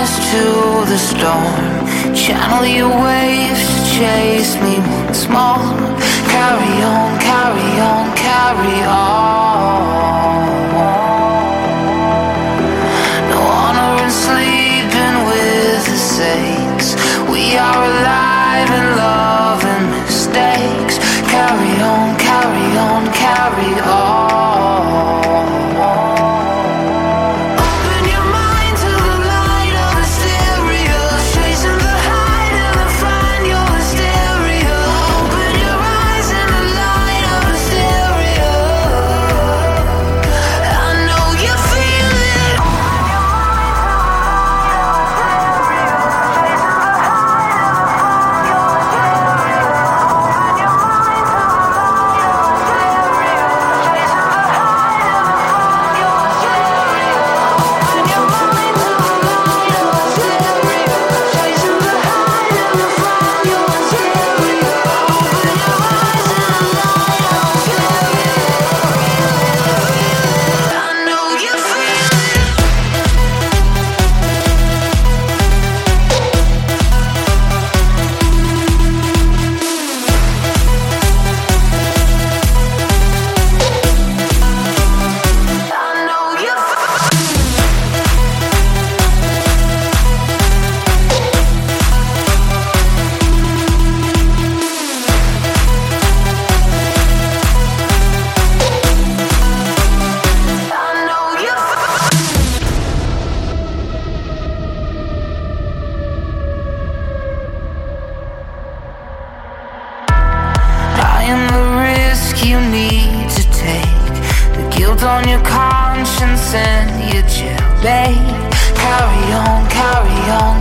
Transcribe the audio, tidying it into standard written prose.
rise to the storm. Channel your waves to chase me once more. Carry on, carry on, carry on. No honor in sleeping with the saints. We are alive in love and mistakes. Carry on, carry on, carry on. On your conscience and your jail, babe. Carry on, carry on,